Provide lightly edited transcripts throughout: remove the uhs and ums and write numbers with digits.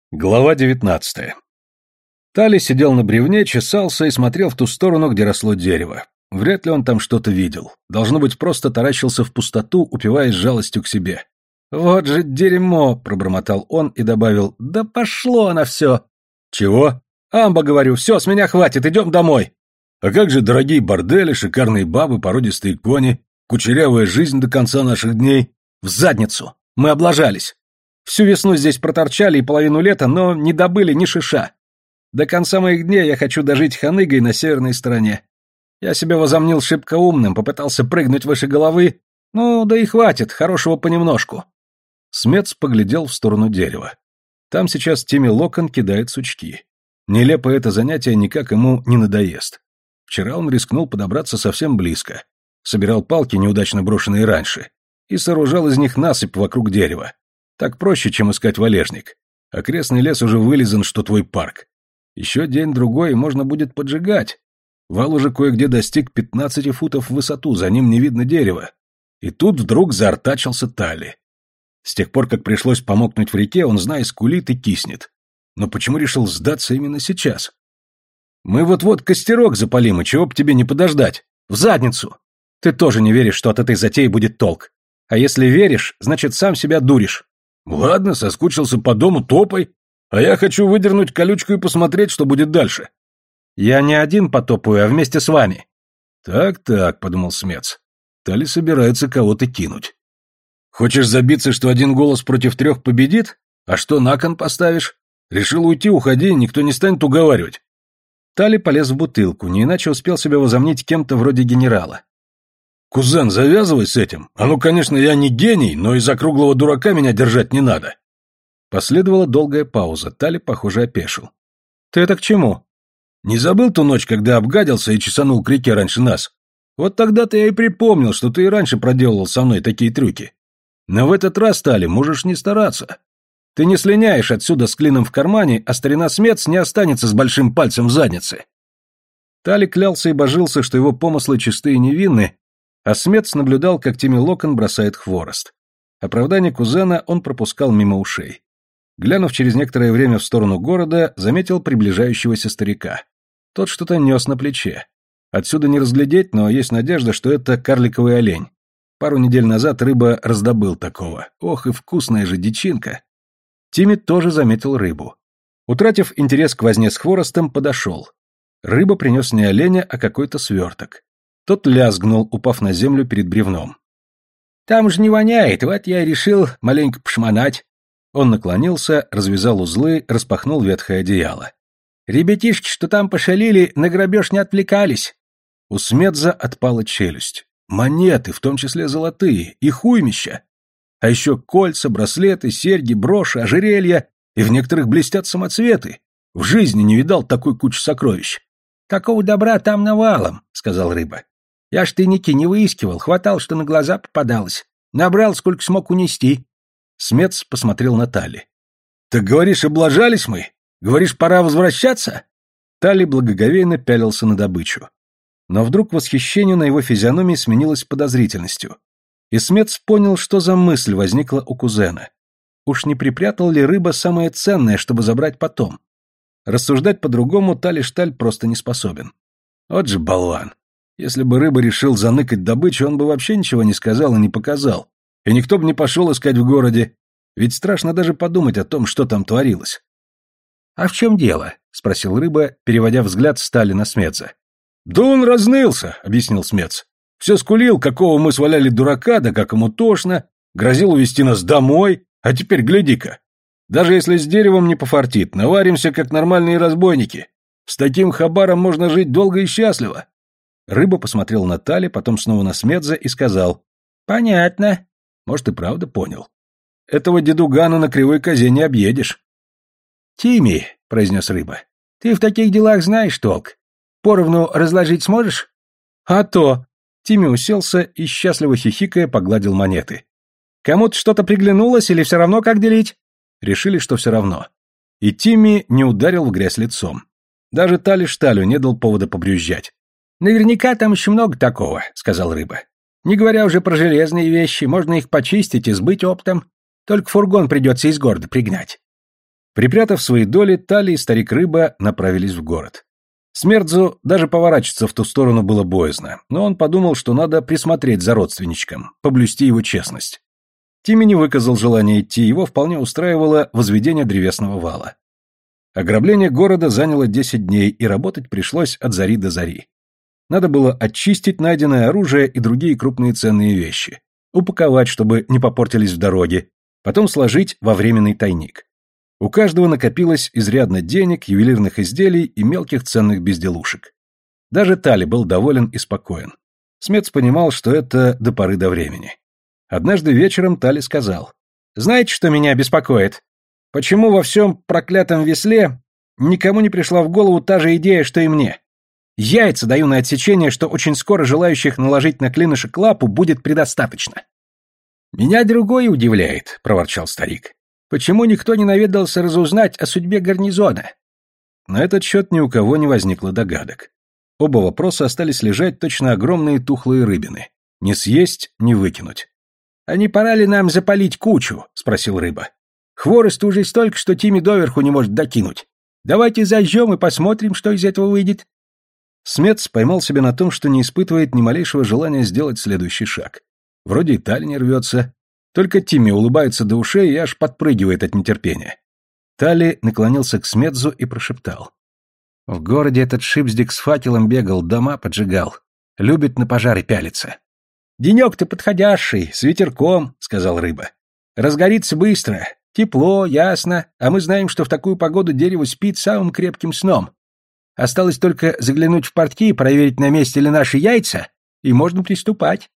Глава 19. Тали сидел на бревне, чесался и смотрел в ту сторону, где росло дерево. Вряд ли он там что-то видел. Должно быть, просто таращился в пустоту, упиваясь жалостью к себе. «Вот же дерьмо!» — пробормотал он и добавил: «Да пошло оно все!» «Чего?» «Амба, говорю, все, с меня хватит, идем домой!» «А как же дорогие бордели, шикарные бабы, породистые кони, кучерявая жизнь до конца наших дней?» «В задницу! Мы облажались! Всю весну здесь проторчали и половину лета, но не добыли ни шиша. До конца моих дней я хочу дожить ханыгой на северной стороне. Я себя возомнил шибко умным, попытался прыгнуть выше головы. Ну, да и хватит, хорошего понемножку». Смец поглядел в сторону дерева. Там сейчас Тимми Локон кидает сучки. Нелепо это занятие никак ему не надоест. Вчера он рискнул подобраться совсем близко. Собирал палки, неудачно брошенные раньше, и сооружал из них насыпь вокруг дерева. Так проще, чем искать валежник. Окрестный лес уже вылизан, что твой парк. Еще день-другой, и можно будет поджигать. Вал уже кое-где достиг 15 футов в высоту, за ним не видно дерева. И тут вдруг заортачился Тали. С тех пор, как пришлось помокнуть в реке, он, зная, скулит и киснет. Но почему решил сдаться именно сейчас? «Мы вот-вот костерок запалим, и чего б тебе не подождать? В задницу! Ты тоже не веришь, что от этой затеи будет толк. А если веришь, значит, сам себя дуришь». «Ладно, соскучился по дому, топай. А я хочу выдернуть колючку и посмотреть, что будет дальше». «Я не один потопаю, а вместе с вами». «Так-так», — подумал Смец. Тали собирается кого-то кинуть. «Хочешь забиться, что один голос против 3 победит? А что на кон поставишь? Решил уйти, уходи, никто не станет уговаривать». Тали полез в бутылку, не иначе успел себя возомнить кем-то вроде генерала. «Кузен, завязывай с этим. А ну, конечно, я не гений, но из-за круглого дурака меня держать не надо». Последовала долгая пауза. Тали, похоже, опешил. «Ты это к чему?» «Не забыл ту ночь, когда обгадился и чесанул к реке раньше нас? Вот тогда-то я и припомнил, что ты и раньше проделывал со мной такие трюки. Но в этот раз, Тали, можешь не стараться. Ты не слиняешь отсюда с клином в кармане, а старина Смец не останется с большим пальцем в заднице». Тали клялся и божился, что его помыслы чисты и невинны, а Смец наблюдал, как Тимми Локон бросает хворост. Оправдание кузена он пропускал мимо ушей. Глянув через некоторое время в сторону города, заметил приближающегося старика. Тот что-то нес на плече. Отсюда не разглядеть, но есть надежда, что это карликовый олень. Пару недель назад рыба раздобыл такого. Ох, и вкусная же дичинка. Тимми тоже заметил рыбу. Утратив интерес к возне с хворостом, подошел. Рыба принес не оленя, а какой-то сверток. Тот лязгнул, упав на землю перед бревном. «Там же не воняет, вот я и решил маленько пошмонать». Он наклонился, развязал узлы, распахнул ветхое одеяло. «Ребятишки, что там пошалили, на грабеж не отвлекались». У Смедза отпала челюсть. Монеты, в том числе золотые, и хуймища. А еще кольца, браслеты, серьги, броши, ожерелья, и в некоторых блестят самоцветы. В жизни не видал такой кучи сокровищ. «Такого добра там навалом», — сказал рыба. «Я ж тайники не выискивал, хватало, что на глаза попадалось. Набрал, сколько смог унести». Смец посмотрел на Тали. «Так говоришь, облажались мы? Говоришь, пора возвращаться?» Тали благоговейно пялился на добычу. Но вдруг восхищение на его физиономии сменилось подозрительностью. И Смец понял, что за мысль возникла у кузена. Уж не припрятал ли рыба самое ценное, чтобы забрать потом? Рассуждать по-другому Тали-Шталь просто не способен. Вот же болван. Если бы рыба решил заныкать добычу, он бы вообще ничего не сказал и не показал. И никто бы не пошел искать в городе. Ведь страшно даже подумать о том, что там творилось. «А в чем дело?» — спросил рыба, переводя взгляд с Тали на Смеца. «Да он разнылся», — объяснил Смец. «Все скулил, какого мы сваляли дурака, да как ему тошно, грозил увезти нас домой, а теперь гляди-ка. Даже если с деревом не пофартит, наваримся, как нормальные разбойники. С таким хабаром можно жить долго и счастливо». Рыба посмотрел на Тали, потом снова на Смедза и сказал: «Понятно». Может, и правда понял. Этого дедугана на кривой козе не объедешь. «Тимми», — произнес рыба, — «ты в таких делах знаешь толк. Поровну разложить сможешь?» «А то». Тимми уселся и, счастливо хихикая, погладил монеты. «Кому-то что-то приглянулось или все равно, как делить?» Решили, что все равно. И Тимми не ударил в грязь лицом. Даже Тали-Шталю не дал повода побрюзжать. «Наверняка там еще много такого», — сказал рыба. «Не говоря уже про железные вещи, можно их почистить и сбыть оптом. Только фургон придется из города пригнать». Припрятав свои доли, Тали и старик-рыба направились в город. Смердзу даже поворачиваться в ту сторону было боязно, но он подумал, что надо присмотреть за родственничком, поблюсти его честность. Тимми не выказал желания идти, его вполне устраивало возведение древесного вала. Ограбление города заняло 10 дней, и работать пришлось от зари до зари. Надо было очистить найденное оружие и другие крупные ценные вещи, упаковать, чтобы не попортились в дороге, потом сложить во временный тайник. У каждого накопилось изрядно денег, ювелирных изделий и мелких ценных безделушек. Даже Тали был доволен и спокоен. Смец понимал, что это до поры до времени. Однажды вечером Тали сказал: «Знаете, что меня беспокоит? Почему во всем проклятом весле никому не пришла в голову та же идея, что и мне? Яйца даю на отсечение, что очень скоро желающих наложить на клинышек лапу будет предостаточно». «Меня другое удивляет», — проворчал старик. «Почему никто не наведался разузнать о судьбе гарнизона?» На этот счет ни у кого не возникло догадок. Оба вопроса остались лежать точно огромные тухлые рыбины. Не съесть, не выкинуть. «А не пора ли нам запалить кучу?» — спросил рыба. «Хвороста уже столько, что Тимми доверху не может докинуть. Давайте зажжем и посмотрим, что из этого выйдет». Смец поймал себя на том, что не испытывает ни малейшего желания сделать следующий шаг. Вроде и Тали не рвется. Только Тимми улыбается до ушей и аж подпрыгивает от нетерпения. Тали наклонился к Смедзу и прошептал: «В городе этот шипздик с факелом бегал, дома поджигал. Любит на пожары пялиться». «Денек-то подходящий, с ветерком», — сказал рыба. «Разгорится быстро, тепло, ясно, а мы знаем, что в такую погоду дерево спит самым крепким сном. Осталось только заглянуть в портки, проверить, на месте ли наши яйца, и можно приступать».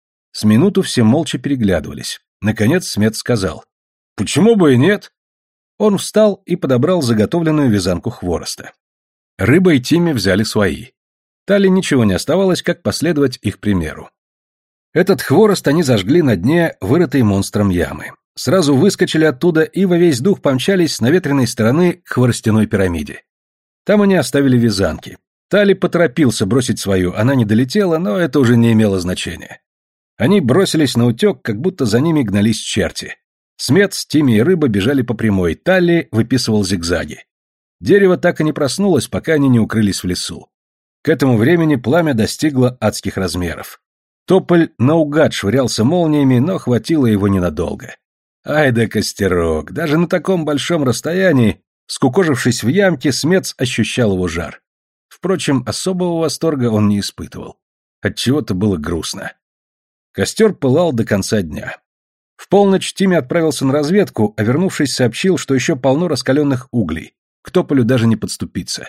С минуту все молча переглядывались. Наконец Смец сказал: «Почему бы и нет?» Он встал и подобрал заготовленную вязанку хвороста. Рыба и Тимми взяли свои. Тали ничего не оставалось, как последовать их примеру. Этот хворост они зажгли на дне вырытой монстром ямы. Сразу выскочили оттуда и во весь дух помчались с наветренной стороны к хворостяной пирамиде. Там они оставили вязанки. Тали поторопился бросить свою, она не долетела, но это уже не имело значения. Они бросились наутек, как будто за ними гнались черти. Смец, Тимми и рыба бежали по прямой, Талли выписывал зигзаги. Дерево так и не проснулось, пока они не укрылись в лесу. К этому времени пламя достигло адских размеров. Тополь наугад швырялся молниями, но хватило его ненадолго. Ай да костерок, даже на таком большом расстоянии, скукожившись в ямке, Смец ощущал его жар. Впрочем, особого восторга он не испытывал. Отчего-то было грустно. Костер пылал до конца дня. В полночь Тимми отправился на разведку, а вернувшись, сообщил, что еще полно раскаленных углей. К тополю даже не подступиться.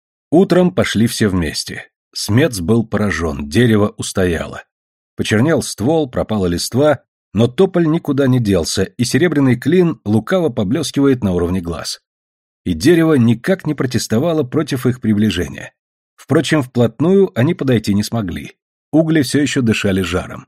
Утром пошли все вместе. Смец был поражен, дерево устояло. Почернел ствол, пропала листва, но тополь никуда не делся, и серебряный клин лукаво поблескивает на уровне глаз. И дерево никак не протестовало против их приближения. Впрочем, вплотную они подойти не смогли. Угли все еще дышали жаром.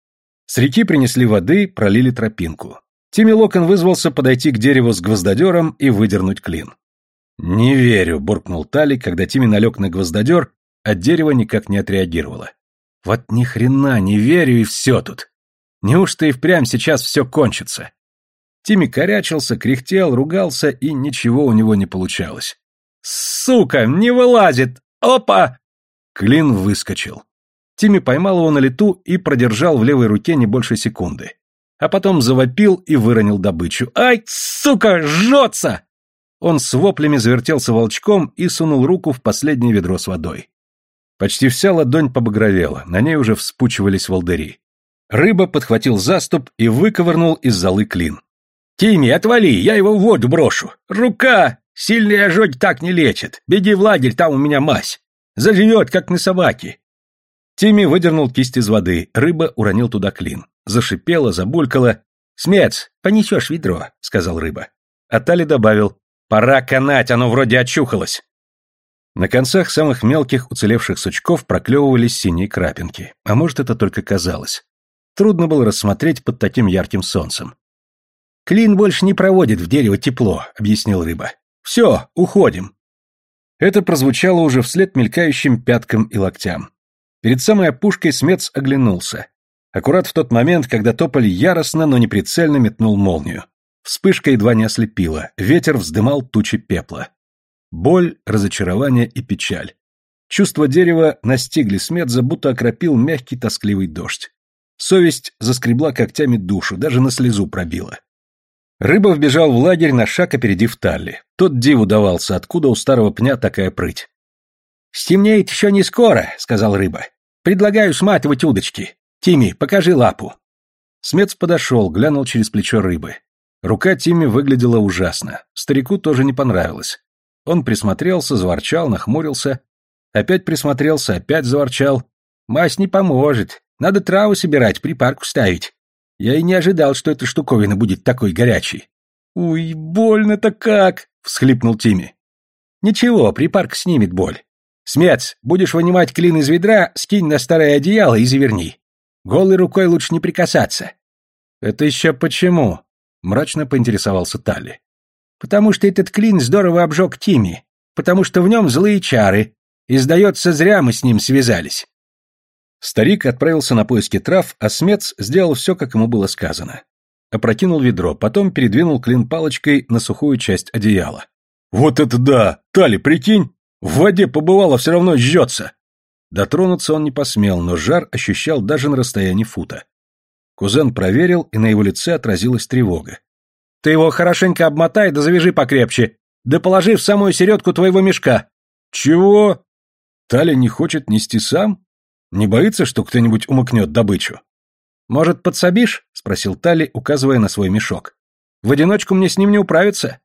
С реки принесли воды, пролили тропинку. Тимми Локон вызвался подойти к дереву с гвоздодером и выдернуть клин. «Не верю», — буркнул Тали, когда Тимми налег на гвоздодер, а дерево никак не отреагировало. «Вот ни хрена не верю, и все тут. Неужто и впрямь сейчас все кончится?» Тимми корячился, кряхтел, ругался, и ничего у него не получалось. «Сука, не вылазит! Опа!» Клин выскочил. Тимми поймал его на лету и продержал в левой руке не больше секунды. А потом завопил и выронил добычу. «Ай, сука, жжется!» Он с воплями завертелся волчком и сунул руку в последнее ведро с водой. Почти вся ладонь побагровела, на ней уже вспучивались волдыри. Рыба подхватил заступ и выковырнул из золы клин. «Тимми, отвали, я его в воду брошу! Рука! Сильные ожоги так не лечат! Беги в лагерь, там у меня мазь! Заживет, как на собаке!» Тимми выдернул кисть из воды, рыба уронил туда клин. Зашипела, забулькала. «Смец, понесешь ведро», — сказал рыба. А Тали добавил: «Пора канать, оно вроде очухалось». На концах самых мелких уцелевших сучков проклевывались синие крапинки. А может, это только казалось. Трудно было рассмотреть под таким ярким солнцем. «Клин больше не проводит в дерево тепло», — объяснил рыба. «Все, уходим». Это прозвучало уже вслед мелькающим пяткам и локтям. Перед самой опушкой Смец оглянулся. Аккурат в тот момент, когда тополь яростно, но неприцельно метнул молнию. Вспышка едва не ослепила, ветер вздымал тучи пепла. Боль, разочарование и печаль. Чувства дерева настигли Смедза, будто окропил мягкий тоскливый дождь. Совесть заскребла когтями душу, даже на слезу пробила. Рыба вбежал в лагерь на шаг, опередив Талли. Тот диву давался, откуда у старого пня такая прыть. «Стемнеет еще не скоро», — сказал Рыба. «Предлагаю сматывать удочки. Тимми, покажи лапу». Смедз подошел, глянул через плечо Рыбы. Рука Тимми выглядела ужасно. Старику тоже не понравилось. Он присмотрелся, заворчал, нахмурился. Опять присмотрелся, опять заворчал. «Мазь не поможет. Надо траву собирать, припарку ставить. Я и не ожидал, что эта штуковина будет такой горячей». «Уй, больно-то как!» — всхлипнул Тимми. «Ничего, припарка снимет боль. Смедз, будешь вынимать клин из ведра, скинь на старое одеяло и заверни. Голой рукой лучше не прикасаться». «Это еще почему?» — мрачно поинтересовался Талли. «Потому что этот клин здорово обжег Тимми. Потому что в нем злые чары. И, сдается, зря мы с ним связались». Старик отправился на поиски трав, а Смедз сделал все, как ему было сказано. Опрокинул ведро, потом передвинул клин палочкой на сухую часть одеяла. «Вот это да! Талли, прикинь! В воде побывало, все равно жжется!» Дотронуться он не посмел, но жар ощущал даже на расстоянии фута. Кузен проверил, и на его лице отразилась тревога. «Ты его хорошенько обмотай, да завяжи покрепче, да положи в самую середку твоего мешка». «Чего? Талли не хочет нести сам? Не боится, что кто-нибудь умыкнет добычу?» «Может, подсобишь?» — спросил Талли, указывая на свой мешок. «В одиночку мне с ним не управиться».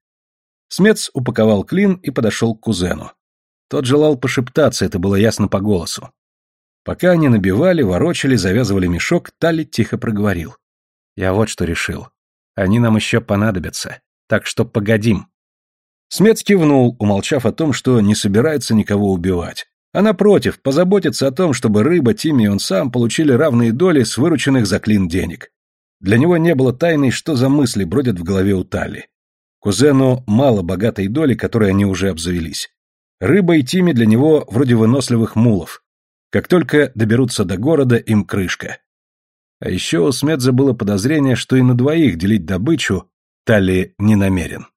Смедз упаковал клин и подошел к кузену. Тот желал пошептаться, это было ясно по голосу. Пока они набивали, ворочали, завязывали мешок, Талли тихо проговорил. «Я вот что решил. Они нам еще понадобятся, так что погодим». Смедз кивнул, умолчав о том, что не собирается никого убивать. А напротив, позаботиться о том, чтобы Рыба, Тимми и он сам получили равные доли с вырученных за клин денег. Для него не было тайной, что за мысли бродят в голове у Талли. Кузену мало богатой доли, которой они уже обзавелись. Рыба и Тимми для него вроде выносливых мулов. Как только доберутся до города, им крышка. А еще у Смедза было подозрение, что и на двоих делить добычу Талли не намерен.